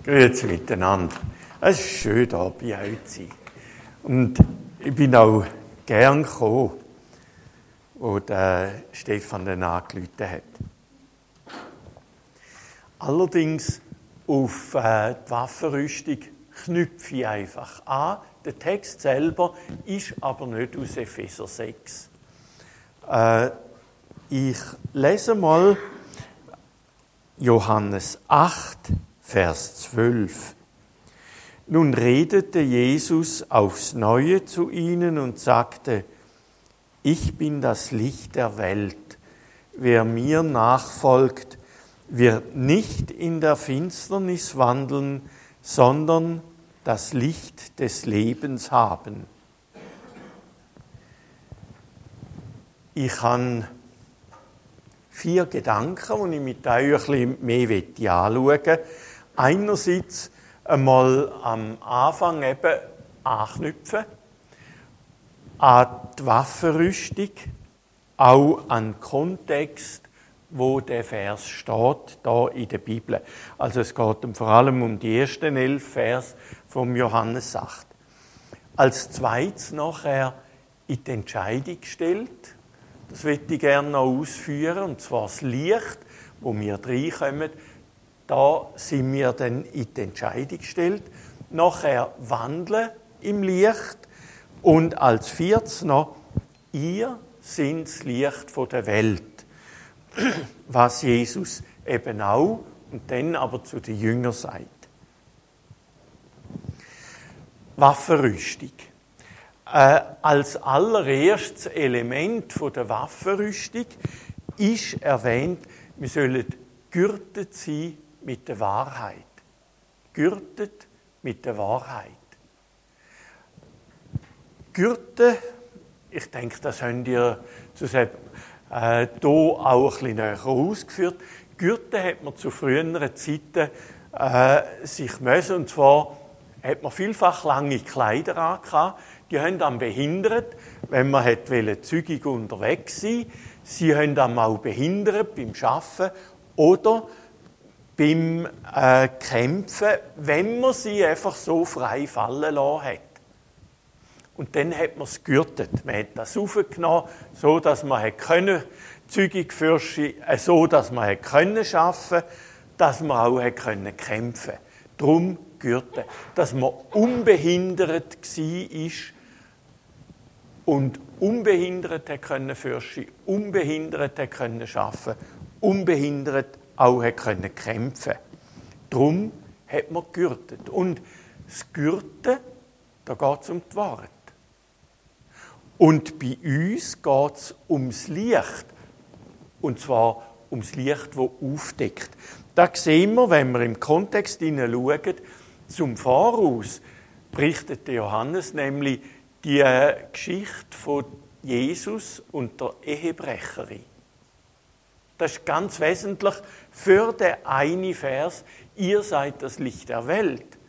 Grüezi miteinander. Es ist schön, hier bei euch zu sein. Und ich bin auch gern gekommen, wo der Stefan dann angerufen hat. Allerdings auf die Waffenrüstung knüpfe ich einfach an. Der Text selber ist aber nicht aus Epheser 6. Ich lese mal Johannes 8, Vers 12. Nun redete Jesus aufs Neue zu ihnen und sagte: Ich bin das Licht der Welt. Wer mir nachfolgt, wird nicht in der Finsternis wandeln, sondern das Licht des Lebens haben. Ich habe 4 Gedanken, die ich mit euch ein bisschen mehr anschauen möchte. Einerseits einmal am Anfang eben anknüpfen an die Waffenrüstung, auch an den Kontext, wo der Vers steht, da in der Bibel. Also es geht vor allem um die ersten 11 Vers vom Johannes 8. Als zweites nachher in die Entscheidung gestellt. Das möchte ich gerne noch ausführen, und zwar das Licht, wo wir reinkommen. Da sind wir dann in die Entscheidung gestellt. Nachher wandeln im Licht. Und als viertes noch, ihr seid das Licht der Welt. Was Jesus eben auch und dann aber zu den Jüngern sagt. Waffenrüstung. Als allererstes Element der Waffenrüstung ist erwähnt, wir sollen gürtet sein mit der Wahrheit. Gürtet mit der Wahrheit. Gürten, ich denke, das habt ihr hier auch ein bisschen näher ausgeführt. Gürten hat man zu früheren Zeiten sich müssen, und zwar hat man vielfach lange Kleider angehabt. Die haben dann behindert, wenn man zügig unterwegs sein wollte. Sie haben dann auch behindert beim Arbeiten oder beim Kämpfen, wenn man sie einfach so frei fallen lassen hat. Und dann hat man es gegürtet. Man hat das aufgenommen, so dass man zügig fürschen, so dass man arbeiten konnte, dass man auch kämpfen konnte. Darum gürten. Dass man unbehindert war und unbehindert können fürschen, unbehindert können arbeiten, unbehindert auch können kämpfen. Darum hat man gegürtet. Und das Gürten, da geht es um die Wahrheit. Und bei uns geht es ums Licht. Und zwar ums Licht, das aufdeckt. Da sehen wir, wenn wir im Kontext hineinschauen, zum Voraus berichtet Johannes nämlich die Geschichte von Jesus und der Ehebrecherin. Das ist ganz wesentlich für den einen Vers: Ihr seid das Licht der Welt.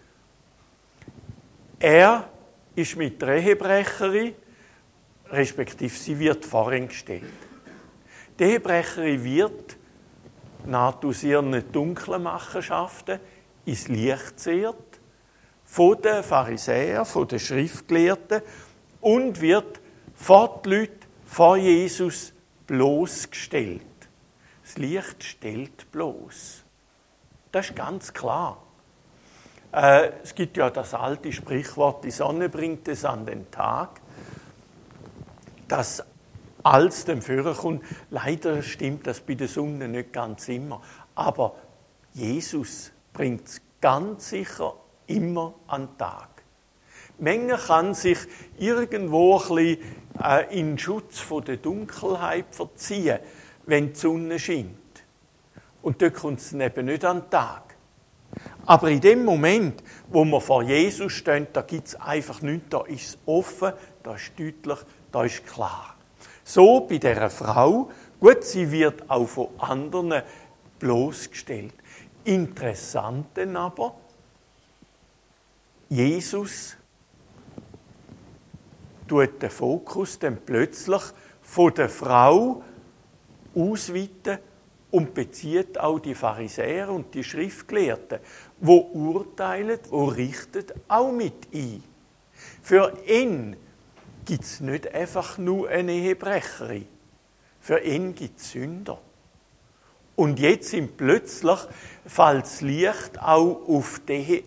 Er ist mit der Ehebrecherin, respektive sie wird vor ihn gestellt. Die Ehebrecherin wird nach aus ihren dunklen Machenschaften ins Licht gezerrt, von den Pharisäern, von den Schriftgelehrten, und wird vor die Leute, vor Jesus bloßgestellt. Das Licht stellt bloß. Das ist ganz klar. Es gibt ja das alte Sprichwort, die Sonne bringt es an den Tag, das als dem Führer kommt. Leider stimmt das bei der Sonne nicht ganz immer. Aber Jesus bringt es ganz sicher immer an den Tag. Menge kann sich irgendwo ein bisschen in Schutz von der Dunkelheit verziehen, wenn die Sonne scheint. Und dort kommt es eben nicht an den Tag. Aber in dem Moment, wo wir vor Jesus stehen, da gibt es einfach nichts, da ist es offen, da ist deutlich, da ist klar. So bei dieser Frau, gut, sie wird auch von anderen bloßgestellt. Interessant denn aber, Jesus tut den Fokus dann plötzlich von der Frau ausweiten und bezieht auch die Pharisäer und die Schriftgelehrten, wo urteilen, wo richten, auch mit ein. Für ihn gibt es nicht einfach nur eine Ehebrecherin. Für ihn gibt es Sünder. Und jetzt sind plötzlich, fällt das Licht auch auf die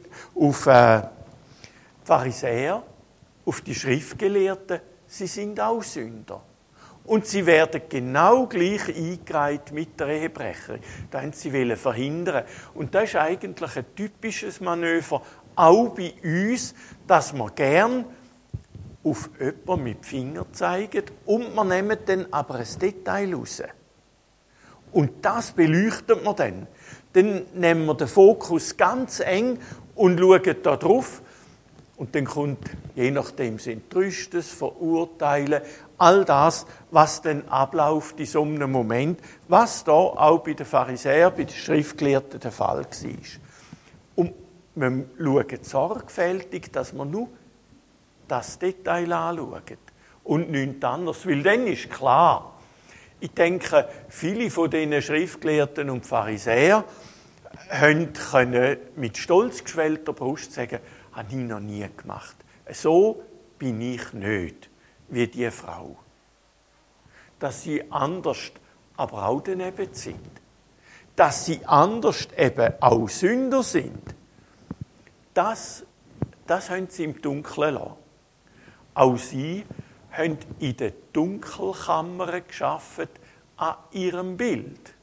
Pharisäer, auf die Schriftgelehrten, sie sind auch Sünder. Und sie werden genau gleich eingereiht mit der Ehebrecherin. Das wollen sie verhindern. Und das ist eigentlich ein typisches Manöver, auch bei uns, dass wir gern auf jemanden mit dem Finger zeigen und wir nehmen dann aber ein Detail raus. Und das beleuchtet man dann. Dann nehmen wir den Fokus ganz eng und schauen da drauf. Und dann kommt, je nachdem, sind Tröstes, Verurteilen, all das, was dann abläuft in so einem Moment, was da auch bei den Pharisäern, bei den Schriftgelehrten der Fall war. Und wir schauen sorgfältig, dass wir nur das Detail anschauen und nichts anderes. Weil dann ist klar, ich denke, viele von diesen Schriftgelehrten und Pharisäern können mit stolz geschwellter Brust sagen, habe ich noch nie gemacht. So bin ich nicht wie die Frau. Dass sie anders aber auch daneben sind. Dass sie anders eben auch Sünder sind. Das haben sie im Dunkeln lassen. Auch sie haben in den Dunkelkammern gearbeitet an ihrem Bild.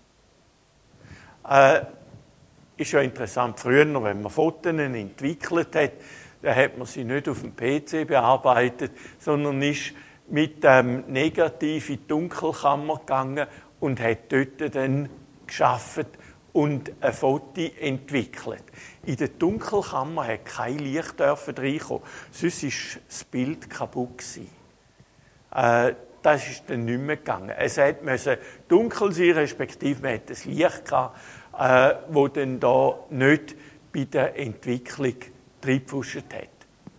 Ist ja interessant, früher, wenn man Fotos entwickelt hat, dann hat man sie nicht auf dem PC bearbeitet, sondern ist mit dem Negativ in die Dunkelkammer gegangen und hat dort dann gearbeitet und ein Foto entwickelt. In der Dunkelkammer hat kein Licht reinkommen, sonst war das Bild kaputt gewesen. Das ist dann nicht mehr gegangen. Es musste dunkel sein, respektive man hatte ein Licht gehabt, wo dann da nicht bei der Entwicklung reingepfuscht hat.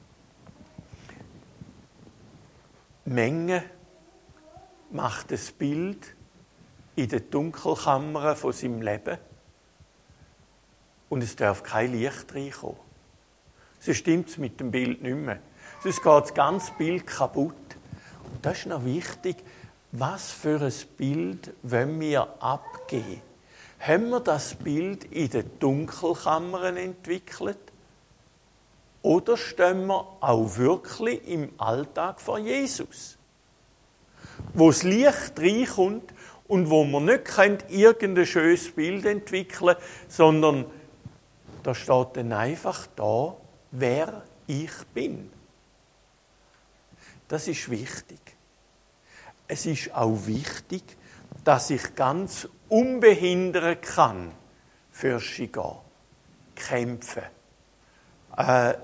Menge macht das Bild in der Dunkelkammer von seinem Leben und es darf kein Licht reinkommen. Sonst stimmt es mit dem Bild nicht mehr. Sonst geht das ganze Bild kaputt. Und das ist noch wichtig, was für ein Bild wollen wir abgeben? Haben wir das Bild in den Dunkelkammern entwickelt? Oder stehen wir auch wirklich im Alltag vor Jesus? Wo das Licht reinkommt und wo man nicht irgendein schönes Bild entwickeln können, sondern da steht dann einfach da, wer ich bin. Das ist wichtig. Es ist auch wichtig, dass ich ganz unbehindert kann für gehen, kämpfen, arbeiten.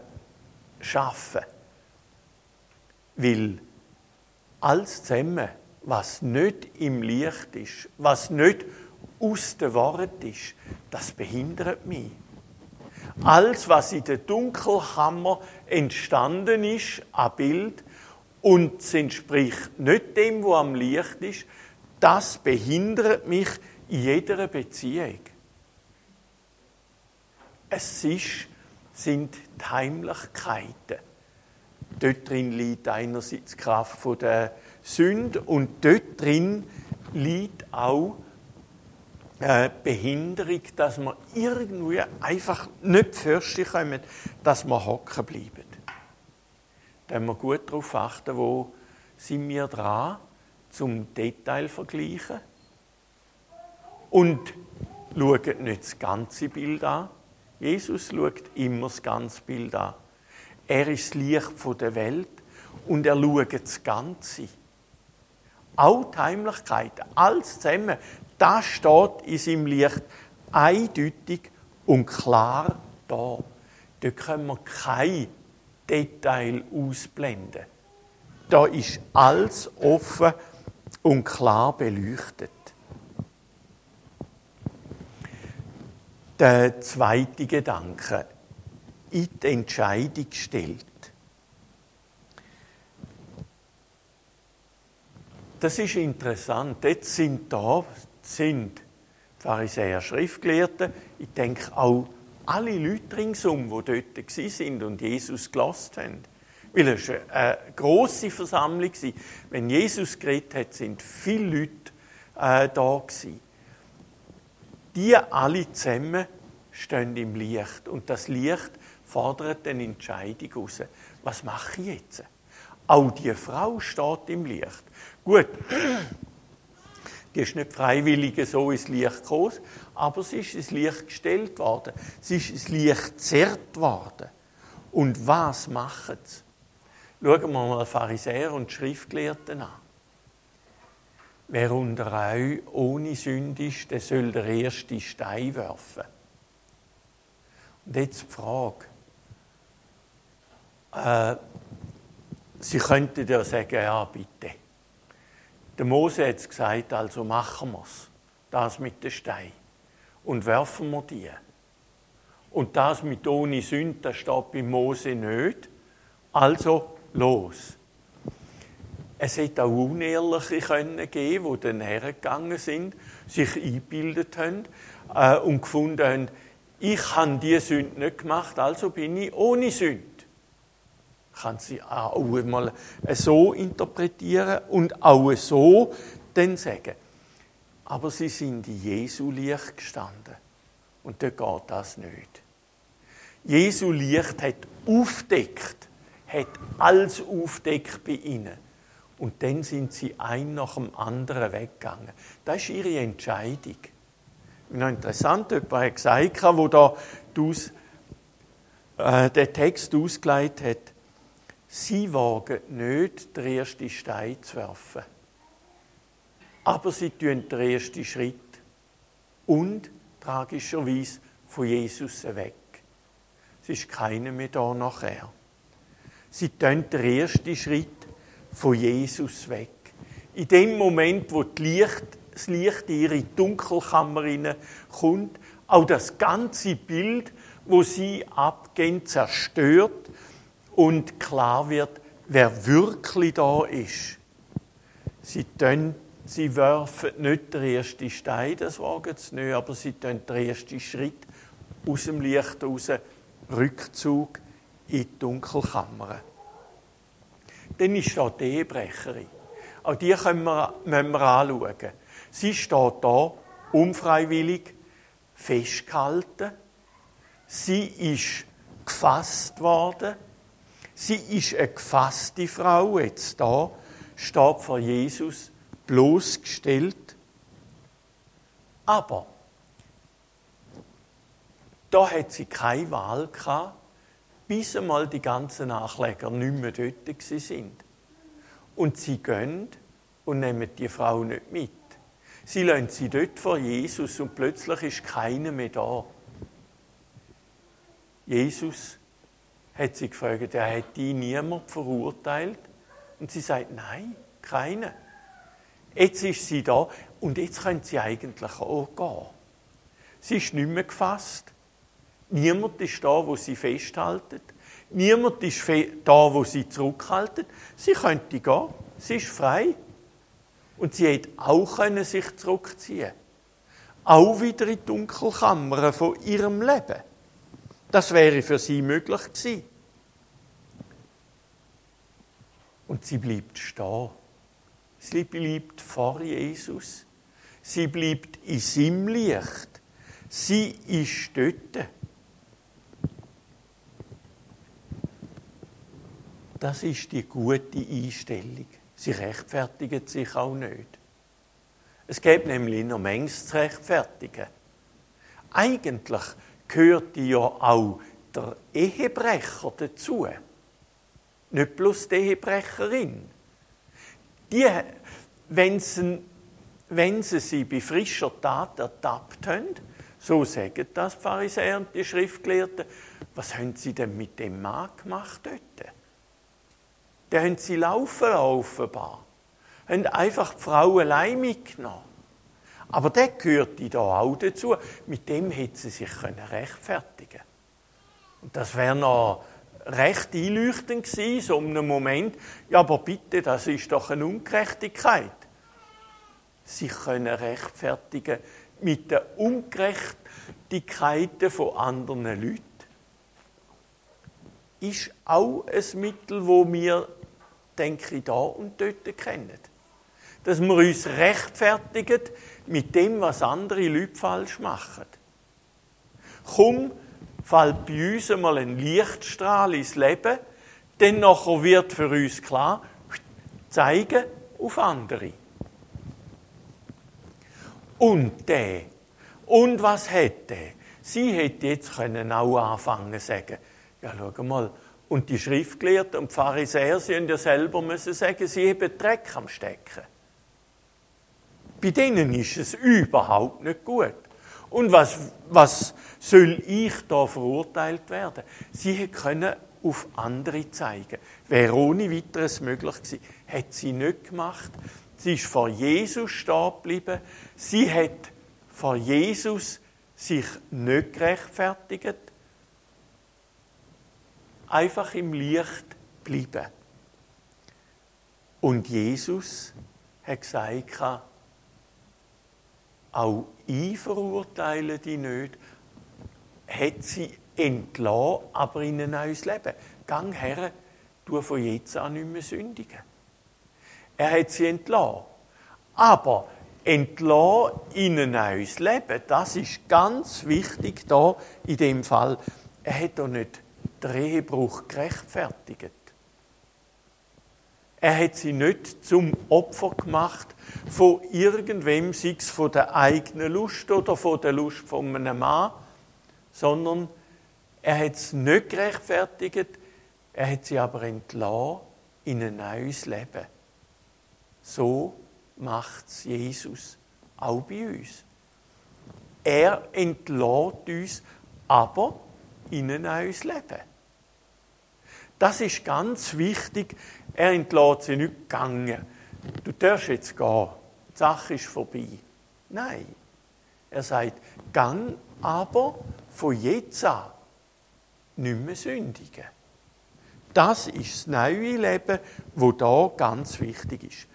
Weil alles zusammen, was nicht im Licht ist, was nicht aus der Wort ist, das behindert mich. Alles, was in der Dunkelkammer entstanden ist, an Bild, und es entspricht nicht dem, was am Licht ist, das behindert mich in jeder Beziehung. Es sind die Heimlichkeiten. Dort drin liegt einerseits die Kraft der Sünde und dort drin liegt auch Behinderung, dass wir irgendwie einfach nicht fürchten kommen, dass wir hocken bleiben. Da müssen wir gut darauf achten, wo sind wir dran, zum Detail vergleichen. Und schaut nicht das ganze Bild an. Jesus schaut immer das ganze Bild an. Er ist das Licht der Welt und er schaut das Ganze. Auch die Heimlichkeit, alles zusammen, das steht in seinem Licht eindeutig und klar da. Dort können wir kein Detail ausblenden. Da ist alles offen und klar beleuchtet. Der zweite Gedanke, in die Entscheidung stellt. Das ist interessant. Jetzt sind Pharisäer, Schriftgelehrten, ich denke auch alle Leute ringsum, die dort waren und Jesus gehört haben. Weil es eine grosse Versammlung war. Wenn Jesus geredet hat, sind viele Leute da gewesen. Die alle zusammen stehen im Licht. Und das Licht fordert eine Entscheidung heraus. Was mache ich jetzt? Auch die Frau steht im Licht. Gut, die ist nicht freiwillig so ins Licht gekommen, aber sie ist ins Licht gestellt worden. Sie ist ins Licht gezerrt worden. Und was machen sie? Schauen wir mal Pharisäer und Schriftgelehrten an. Wer unter euch ohne Sünde ist, der soll den ersten Stein werfen. Und jetzt die Frage. Sie könnten ja sagen, ja bitte. Der Mose hat es gesagt, also machen wir es. Das mit den Steinen. Und werfen wir die. Und das mit ohne Sünde, das steht bei Mose nicht. Also los. Es hätte auch Unehrliche geben können, die dann hergegangen sind, sich eingebildet haben und gefunden haben, ich habe diese Sünde nicht gemacht, also bin ich ohne Sünde. Kann sie auch mal so interpretieren und auch so dann sagen. Aber sie sind in Jesu Licht gestanden. Und dort geht das nicht. Jesu Licht hat aufdeckt, hat alles aufdeckt bei ihnen. Und dann sind sie ein nach dem anderen weggegangen. Das ist ihre Entscheidung. Noch interessant, jemand hat gesagt, wo da den Text ausgelegt hat, sie wagen nicht, den ersten Stein zu werfen. Aber sie tun den ersten Schritt und tragischerweise von Jesus weg. Es ist keiner mehr da nachher. Sie tun den ersten Schritt von Jesus weg. In dem Moment, wo das Licht in ihre Dunkelkammer kommt, auch das ganze Bild, wo sie abgehen, zerstört und klar wird, wer wirklich da ist. Sie werfen nicht den ersten Stein, das wagen sie nicht, aber sie tun den ersten Schritt aus dem Licht raus, Rückzug in die Dunkelkammer. Dann ist da die Ehebrecherin. Auch die müssen wir anschauen. Sie steht da, unfreiwillig, festgehalten. Sie ist gefasst worden. Sie ist eine gefasste Frau, jetzt da, steht vor Jesus, bloßgestellt. Aber da hat sie keine Wahl gehabt, bis einmal die ganzen Ankläger nicht mehr dort sind. Und sie gehen und nehmen die Frau nicht mit. Sie lassen sie dort vor Jesus und plötzlich ist keiner mehr da. Jesus hat sie gefragt, hat die niemand verurteilt? Und sie sagt, nein, keiner. Jetzt ist sie da und jetzt können sie eigentlich auch gehen. Sie ist nicht mehr gefasst. Niemand ist da, wo sie festhalten. Niemand ist da, wo sie zurückhalten. Sie könnte gehen. Sie ist frei. Und sie hätte auch sich zurückziehen können. Auch wieder in die Dunkelkammer von ihrem Leben. Das wäre für sie möglich gewesen. Und sie bleibt stehen. Sie bleibt vor Jesus. Sie bleibt in seinem Licht. Sie ist dort. Das ist die gute Einstellung. Sie rechtfertigt sich auch nicht. Es gibt nämlich noch manches zu rechtfertigen. Eigentlich gehört ja auch der Ehebrecher dazu. Nicht bloß die Ehebrecherin. Die, wenn sie bei frischer Tat ertappt haben, so sagen das die Pharisäer und die Schriftgelehrten, was haben sie denn mit dem Mann gemacht dort? Den haben sie laufen offenbar. Haben einfach die Frau allein mitgenommen. Aber der gehörte da auch dazu. Mit dem hätte sie sich rechtfertigen können. Und das wäre noch recht einleuchtend gewesen, so in einem Moment. Ja, aber bitte, das ist doch eine Ungerechtigkeit. Sie können rechtfertigen, mit den Ungerechtigkeiten von anderen Leuten, ist auch ein Mittel, wo wir, denke ich, da und dort kennen. Dass wir uns rechtfertigen mit dem, was andere Leute falsch machen. Kaum fällt bei uns einmal ein Lichtstrahl ins Leben, dann nachher wird für uns klar, zeigen auf andere. Und der. Und was hätte? Sie hätte jetzt können auch anfangen zu sagen, ja, schau mal, und die Schriftgelehrten und die Pharisäer, sie haben ja selber müssen sagen, sie haben Dreck am Stecken. Bei denen ist es überhaupt nicht gut. Und was soll ich da verurteilt werden? Sie können auf andere zeigen. Wäre ohne weiteres möglich gewesen. Hat sie nicht gemacht. Sie ist vor Jesus stehen geblieben. Sie hat vor Jesus sich nicht gerechtfertigt. Einfach im Licht bleiben. Und Jesus hat gesagt, auch ich verurteile die nicht, hat sie entlassen, aber in ein neues Leben. Gang her, tu von jetzt an nicht mehr sündigen. Er hat sie entlassen. Aber entlassen in ein neues Leben, das ist ganz wichtig da in dem Fall. Er hat doch nicht den Ehebruch gerechtfertigt. Er hat sie nicht zum Opfer gemacht von irgendwem, sei es von der eigenen Lust oder von der Lust von einem Mann, sondern er hat es nicht gerechtfertigt, er hat sie aber entlassen in ein neues Leben. So macht es Jesus auch bei uns. Er entlässt uns aber in ein neues Leben. Das ist ganz wichtig. Er entlässt sie nicht gegangen. Du darfst jetzt gehen. Die Sache ist vorbei. Nein. Er sagt, gang aber von jetzt an nicht mehr sündigen. Das ist das neue Leben, das da ganz wichtig ist.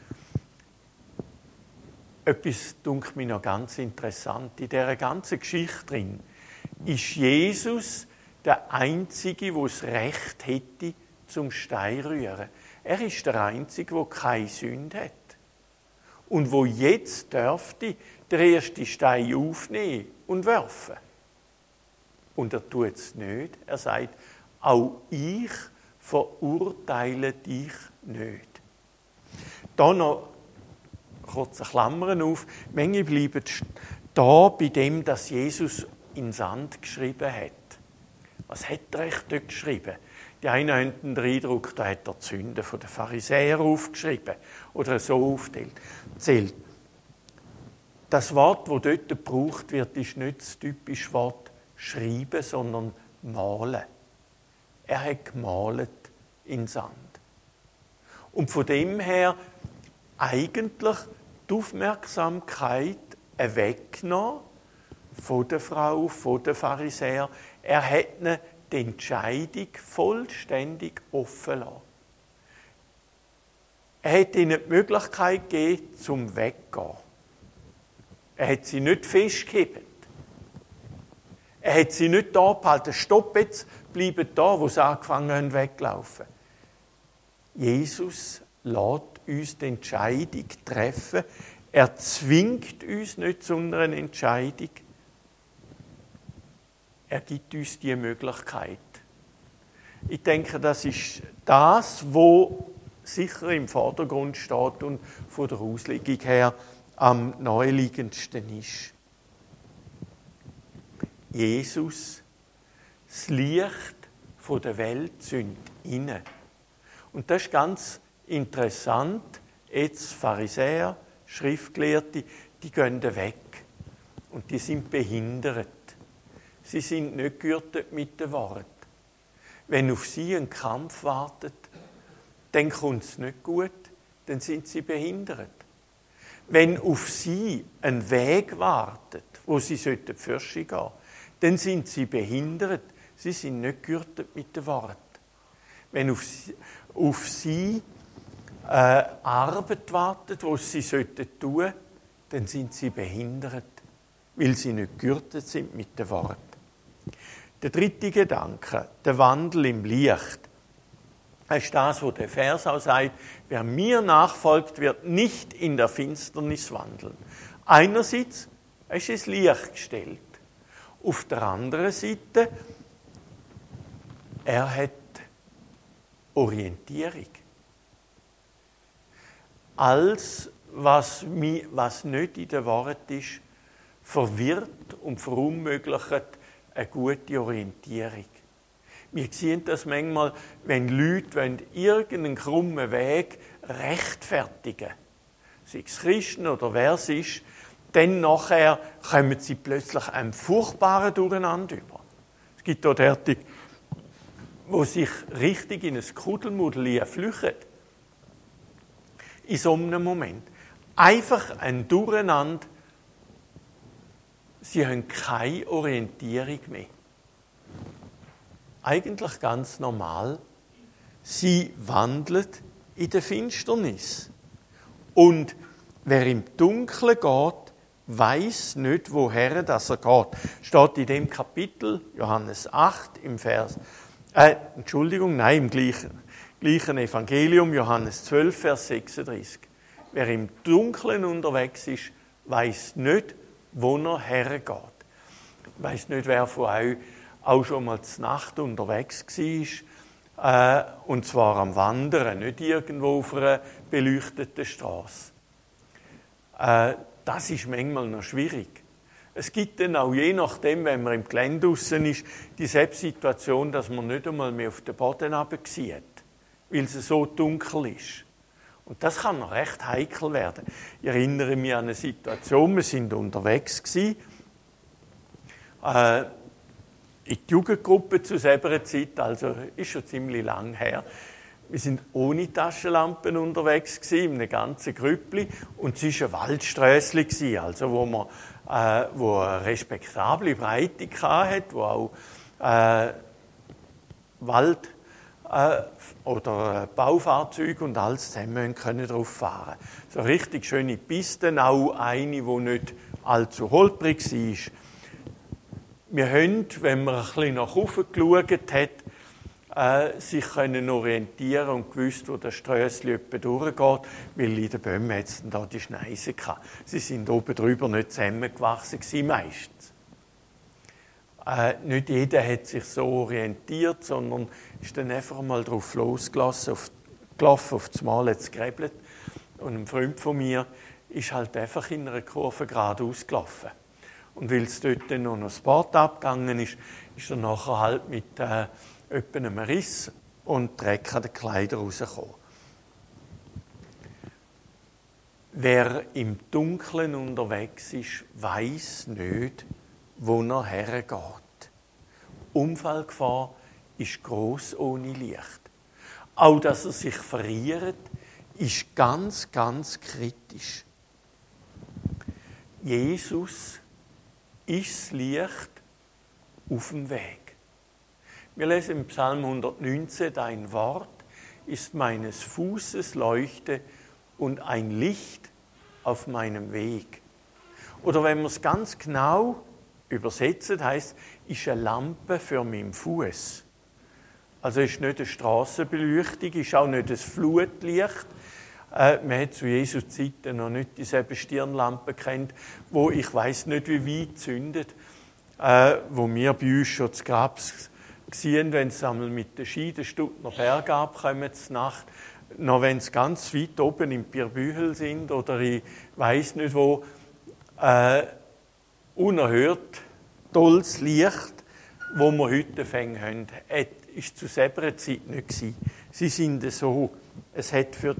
Etwas dunkelt mir noch ganz interessant. In dieser ganzen Geschichte drin ist Jesus der Einzige, der das Recht hätte, zum Stein rühren. Er ist der Einzige, der keine Sünde hat. Und wo jetzt dürfte der erste Stein aufnehmen und werfen. Und er tut es nicht. Er sagt, auch ich verurteile dich nicht. Da noch kurze Klammern auf. Manche bleiben da bei dem, dass Jesus in den Sand geschrieben hat. Was hat er echt dort geschrieben? Die einen haben den Eindruck, da hat er die Sünden der Pharisäer aufgeschrieben oder so aufgezählt. Das Wort, das dort gebraucht wird, ist nicht das typische Wort schreiben, sondern malen. Er hat gemalt in Sand. Und von dem her eigentlich die Aufmerksamkeit weggenommen von der Frau, von den Pharisäern. Er hat ihnen die Entscheidung vollständig offen lassen. Er hat ihnen die Möglichkeit gegeben, zum Weggehen. Er hat sie nicht festgehalten. Er hat sie nicht da behalten. Stopp jetzt, bleiben da, wo sie angefangen haben, wegzulaufen. Jesus lässt uns die Entscheidung treffen. Er zwingt uns nicht zu einer Entscheidung. Er gibt uns die Möglichkeit. Ich denke, das ist das, was sicher im Vordergrund steht und von der Auslegung her am naheliegendsten ist. Jesus, das Licht von der Welt, zündet rein. Und das ist ganz interessant. Jetzt Pharisäer, Schriftgelehrte, die gehen weg. Und die sind behindert. Sie sind nicht gegürtet mit dem Wort. Wenn auf sie ein Kampf wartet, dann kommt es nicht gut, dann sind sie behindert. Wenn auf sie ein Weg wartet, wo sie fürschen gehen, dann sind sie behindert. Sie sind nicht gegürtet mit dem Wort. Wenn auf sie Arbeit wartet, die sie tun sollten, dann sind sie behindert. weil sie nicht gegürtet sind mit den Worten. Der dritte Gedanke, der Wandel im Licht. Das ist das, was der Vers auch sagt, wer mir nachfolgt, wird nicht in der Finsternis wandeln. Einerseits ist es Licht gestellt. Auf der anderen Seite, er hat Orientierung. Alles, was nicht in den Worten ist, verwirrt und verunmöglicht eine gute Orientierung. Wir sehen das manchmal, wenn Leute irgendeinen krummen Weg rechtfertigen, sei es Christen oder wer es ist, dann nachher kommen sie plötzlich einem furchtbaren Durcheinander über. Es gibt auch derartig, wo sich richtig in ein Kuddelmuddel flüchten. In so einem Moment. Einfach ein Durcheinander. Sie haben keine Orientierung mehr. Eigentlich ganz normal. Sie wandeln in der Finsternis. Und wer im Dunkeln geht, weiss nicht, woher er geht. Steht in dem Kapitel, Johannes 8, im im gleichen Evangelium, Johannes 12, Vers 36. Wer im Dunkeln unterwegs ist, weiss nicht, wo er hergeht. Ich weiss nicht, wer von euch auch schon mal zur Nacht unterwegs war, und zwar am Wandern, nicht irgendwo auf einer beleuchteten Straße. Das ist manchmal noch schwierig. Es gibt dann auch, je nachdem, wenn man im Gelände draussen ist, die Situation, dass man nicht einmal mehr auf den Boden runtersieht, weil es so dunkel ist. Und das kann noch recht heikel werden. Ich erinnere mich an eine Situation, wir sind unterwegs gewesen, in die Jugendgruppe zu selber Zeit, also ist schon ziemlich lang her. Wir sind ohne Taschenlampen unterwegs gewesen, in einem ganzen Grüppli, und es war ein Waldsträssli gewesen, also wo eine respektable Breite hatte, wo auch Wald oder Baufahrzeuge und alles zusammen können drauf fahren. So richtig schöne Pisten, auch eine, die nicht allzu holprig war. Wir haben, wenn man ein bisschen nach oben geschaut hat, sich können orientieren und gewusst, wo der Strössli etwa durchgeht, weil in den Bäumen hat es da die Schneise gehabt. Sie sind oben drüber nicht zusammengewachsen gewesen, meistens. Nicht jeder hat sich so orientiert, sondern ist dann einfach mal drauf losgelassen, auf das Mal jetzt gegräbelt. Und ein Freund von mir ist halt einfach in einer Kurve geradeaus gelaufen. Und weil es dort dann noch ein Sport abgegangen ist, ist er nachher halt mit etwa einem Riss und Dreck an den Kleidern rausgekommen. Wer im Dunkeln unterwegs ist, weiss nicht, wo er hergeht. Unfallgefahr ist gross ohne Licht. Auch, dass er sich verirrt, ist ganz, ganz kritisch. Jesus ist das Licht auf dem Weg. Wir lesen im Psalm 119, dein Wort ist meines Fußes Leuchte und ein Licht auf meinem Weg. Oder wenn man es ganz genau übersetzt, heißt, ist eine Lampe für meinen Fuß. Also ist nicht eine Strassenbeleuchtung, ist auch nicht ein Flutlicht. Man hat zu Jesu Zeiten noch nicht dieselbe Stirnlampe kennt, wo ich weiß nicht wie weit zündet, wo wir bei uns schon zu Grab sehen, wenn sie einmal mit den Ski den Stuttner Berg abkommen zur Nacht, noch wenn sie ganz weit oben im Pierbühel sind oder ich weiß nicht wo, unerhört tolles Licht, wo wir heute haben, ist zu selber Zeit nicht gewesen. Sie sind so, es hat für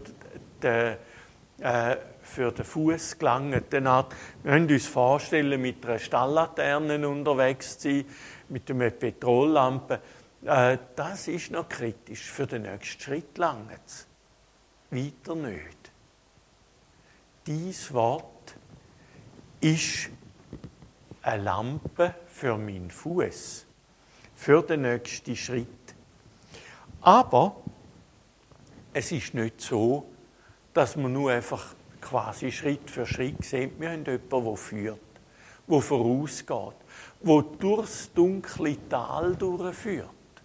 den Fuß gelangt. Wir können uns vorstellen, mit einer Stalllaterne unterwegs zu sein, mit einer Petrollampe. Das ist noch kritisch. Für den nächsten Schritt langt es. Weiter nicht. Dies Wort ist eine Lampe für meinen Fuß, für den nächsten Schritt. Aber es ist nicht so, dass man nur einfach quasi Schritt für Schritt sieht. Wir haben jemanden, der führt, wo vorausgeht, wo durchs dunkle Tal durchführt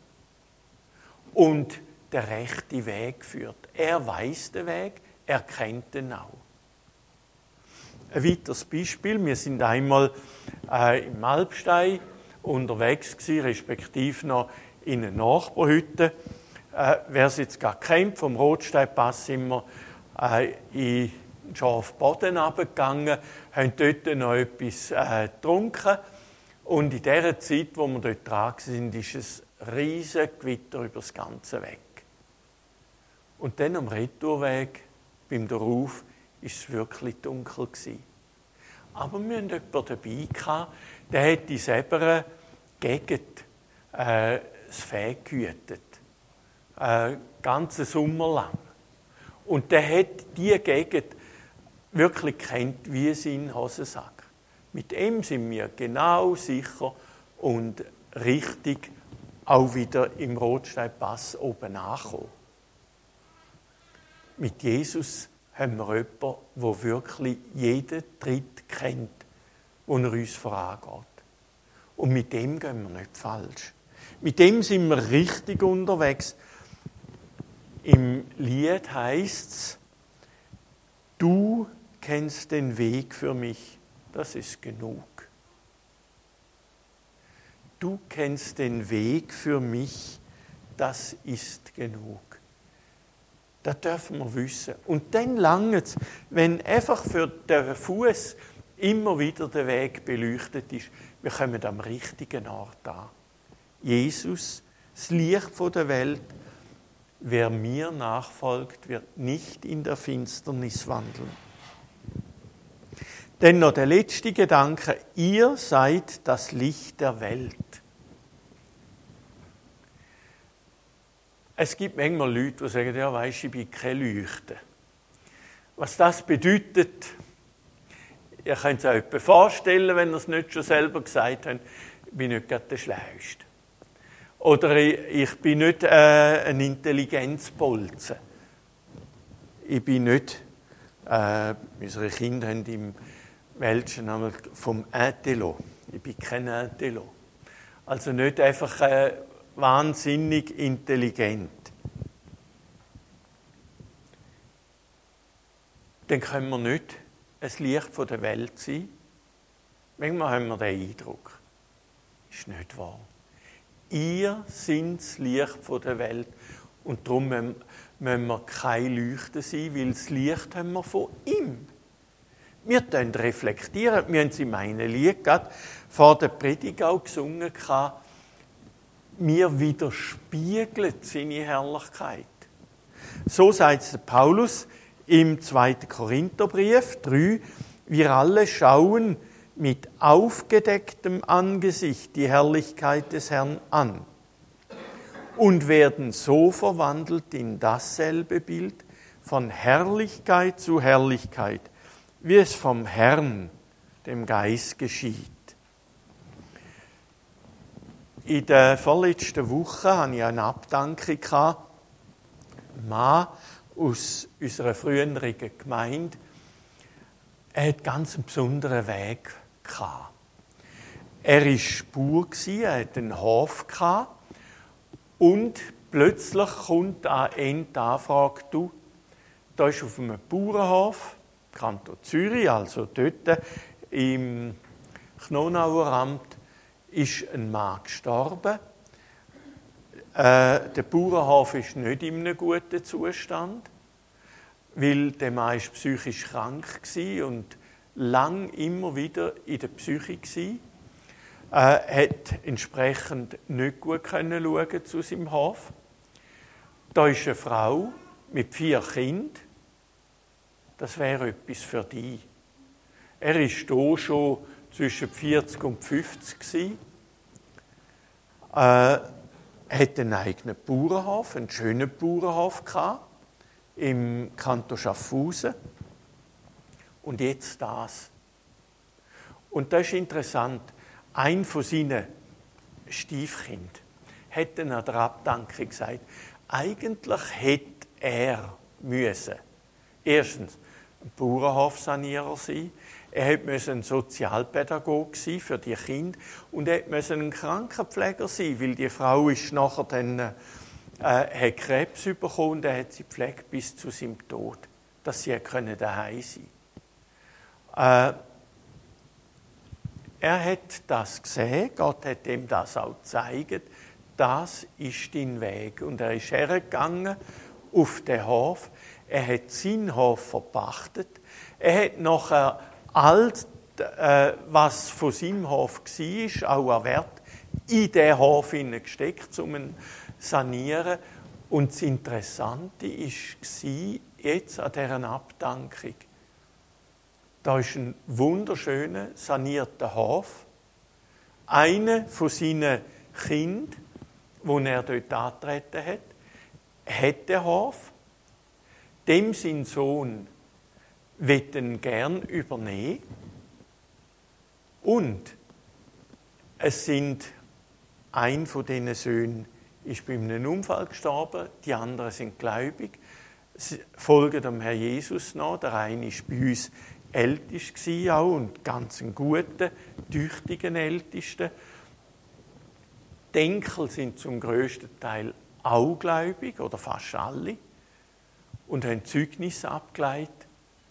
und der rechte Weg führt. Er weiß den Weg, er kennt den auch. Ein weiteres Beispiel, wir sind einmal im Alpstein unterwegs gewesen, respektive noch in einer Nachbarhütte. Wer es jetzt gar kennt, vom Rotsteinpass sind wir in den scharfen Boden runtergegangen, haben dort noch etwas getrunken. Und in dieser Zeit, wo wir dort dran waren, ist es ein riesiges Gewitter über das ganze Weg. Und dann am Retourweg, beim Darauf, war es wirklich dunkel gewesen. Aber wir hatten jemanden dabei gehabt, der hat in selber Gegend das Vieh gehütet. Ganzen Sommer lang. Und der hat diese Gegend wirklich kennt wie seinen Hosensack. Mit ihm sind wir genau sicher und richtig auch wieder im Rotsteinpass oben angekommen. Mit Jesus haben wir jemanden, der wirklich jeden Tritt kennt, wo er uns vorangeht. Und mit dem gehen wir nicht falsch. Mit dem sind wir richtig unterwegs. Im Lied heisst es, du kennst den Weg für mich, das ist genug. Du kennst den Weg für mich, das ist genug. Das dürfen wir wissen. Und dann langt es, wenn einfach für den Fuß immer wieder der Weg beleuchtet ist, wir kommen am richtigen Ort an. Jesus, das Licht der Welt, wer mir nachfolgt, wird nicht in der Finsternis wandeln. Denn noch der letzte Gedanke, ihr seid das Licht der Welt. Es gibt manchmal Leute, die sagen, ja, weisst du, ich bin kein Leuchte. Was das bedeutet, ihr könnt es euch etwa vorstellen, wenn ihr es nicht schon selber gesagt habt, ich bin nicht gerade der Schlauste. Oder ich bin nicht ein Intelligenzbolzen. Ich bin nicht, unsere Kinder haben im Welschen einmal vom Intello. Ich bin kein Intello. Also nicht einfach wahnsinnig intelligent. Dann können wir nicht ein Licht der Welt sein. Manchmal haben wir den Eindruck. Ist nicht wahr. Ihr seid das Licht der Welt und darum müssen wir kein Leuchten sein, weil das Licht haben wir von ihm. Wir reflektieren, wir haben es in meinem Lied gerade vor der Predigt auch gesungen, mir widerspiegelt seine Herrlichkeit. So sagt es Paulus im 2. Korintherbrief 3, wir alle schauen mit aufgedecktem Angesicht die Herrlichkeit des Herrn an und werden so verwandelt in dasselbe Bild von Herrlichkeit zu Herrlichkeit, wie es vom Herrn, dem Geist, geschieht. In der vorletzten Woche hatte ich eine Abdankung. Ein Mann aus unserer früheren Gemeinde. Er hat ganz einen besonderen Weg gehabt. Er war Spur, er hatte einen Hof gehabt, und plötzlich kommt an Ende die Anfrage, du, da ist auf einem Bauernhof, Kanton Zürich, also dort im Knonauer Amt, ist ein Mann gestorben. Der Bauernhof ist nicht in einem guten Zustand, weil der Mann ist psychisch krank war und lang immer wieder in der Psyche war. Hat entsprechend nicht gut schauen zu seinem Hof. Da ist eine Frau mit 4 Kindern. Das wäre etwas für die. Er war hier schon zwischen 40 und 50 gewesen. Hat einen eigenen Bauernhof, einen schönen Bauernhof gehabt, im Kanton Schaffhausen. Und jetzt das. Und das ist interessant. Ein von seinen Stiefkindern hat dann an der Abdankung gesagt, eigentlich hätte er müssen erstens ein Bauernhofsanierer sein. Er musste ein Sozialpädagoge sein für die Kinder und er musste ein Krankenpfleger sein, weil die Frau ist nachher dann hat Krebs bekommen und er hat sie gepflegt bis zu seinem Tod, dass sie daheim sein können. Er hat das gesehen, Gott hat ihm das auch gezeigt, das ist dein Weg. Und er ist hergegangen auf den Hof, er hat seinen Hof verpachtet, er hat nachher alles, was von seinem Hof war, auch an Wert, in den Hof gesteckt, um ihn zu sanieren. Und das Interessante war jetzt an dieser Abdankung, da ist ein wunderschöner, sanierter Hof. Einer von seinen Kindern, den er dort angetreten hat den Hof. Dem sein Sohn will ihn gern übernehmen. Und ein von diesen Söhnen ist bei einem Unfall gestorben, die anderen sind gläubig, sie folgen dem Herrn Jesus nach. Der eine war bei uns ältest auch und ganz ein guter, tüchtigen Ältesten. Die Enkel sind zum grössten Teil auch gläubig, oder fast alle, und haben Zeugnisse abgeleitet.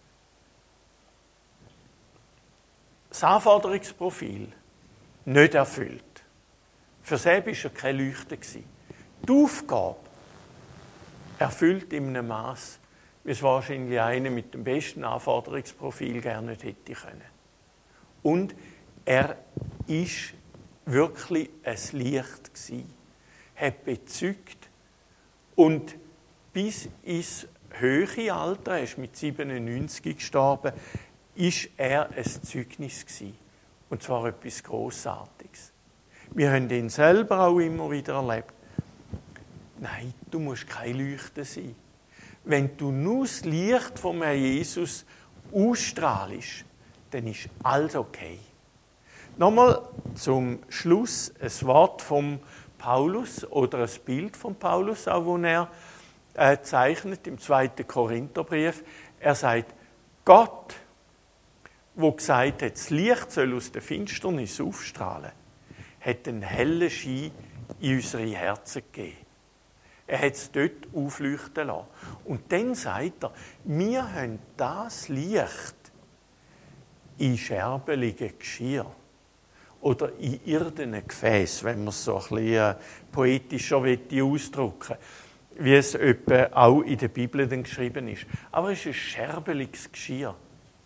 Das Anforderungsprofil nicht erfüllt. Für sie war er kein Leuchter. Die Aufgabe erfüllt in einem Maß, wie es wahrscheinlich einer mit dem besten Anforderungsprofil gerne nicht hätte können. Und er ist wirklich ein Licht gewesen, hat bezeugt und bis ins höhere Alter, er ist mit 97 gestorben, ist er ein Zeugnis gewesen. Und zwar etwas Grossartiges. Wir haben ihn selber auch immer wieder erlebt. Nein, du musst kein Leuchter sein. Wenn du nur das Licht vom Herrn Jesus ausstrahlst, dann ist alles okay. Nochmal zum Schluss ein Wort von Paulus oder ein Bild von Paulus, auch das er zeichnet im 2. Korintherbrief. Er sagt, Gott, der gesagt hat, das Licht soll aus der Finsternis aufstrahlen, hat einen hellen Schein in unsere Herzen gegeben. Er hat es dort aufleuchten lassen. Und dann sagt er, wir haben das Licht in scherbeligen Geschirr oder in irdenen Gefäß, wenn man es so ein bisschen poetischer ausdrücken will, wie es etwa auch in der Bibel dann geschrieben ist. Aber es ist ein scherbeliges Geschirr.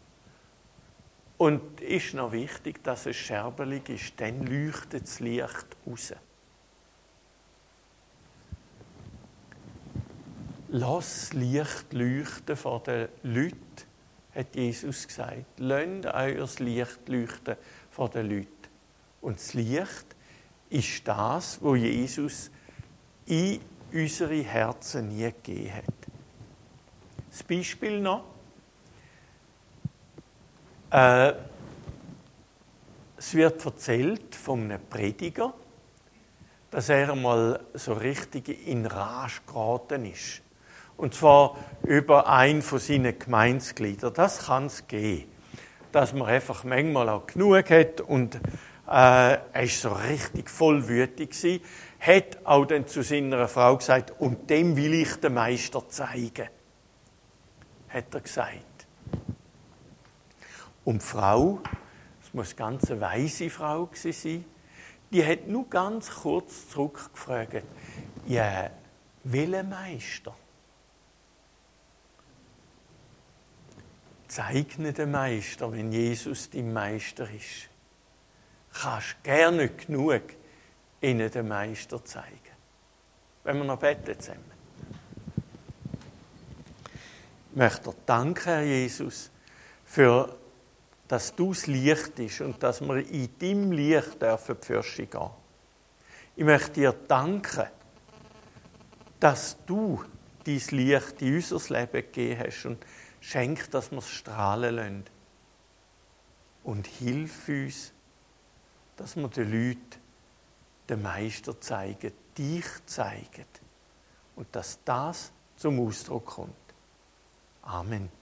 Und es ist noch wichtig, dass es scherbelig ist, dann leuchtet das Licht raus. Lasst Licht leuchten vor den Leuten, hat Jesus gesagt. Lasst euer Licht leuchten vor den Leuten. Und das Licht ist das, was Jesus in unsere Herzen nie gegeben hat. Das Beispiel noch. Es wird erzählt von einem Prediger, dass er einmal so richtig in Rage geraten ist. Und zwar über einen von seinen Gemeindegliedern. Das kann es geben. Dass man einfach manchmal auch genug hat und er war so richtig voll wütig gewesen, hat auch dann zu seiner Frau gesagt, und dem will ich den Meister zeigen. Hat er gesagt. Und die Frau, das muss ganz eine weise Frau gewesen sein, die hat nur ganz kurz zurückgefragt, ja, welcher Meister? Zeig nicht den Meister, wenn Jesus dein Meister ist. Kannst gerne nicht genug ihnen den Meister zeigen. Wenn wir noch beten zusammen. Ich möchte dir danken, Herr Jesus, für dass du das Licht bist und dass wir in deinem Licht dürfen die Fürsche gehen. Ich möchte dir danken, dass du dein Licht in unser Leben gegeben hast und schenk, dass wir es strahlen lassen. Und hilf uns, dass wir den Leuten den Meister zeigen, dich zeigen. Und dass das zum Ausdruck kommt. Amen.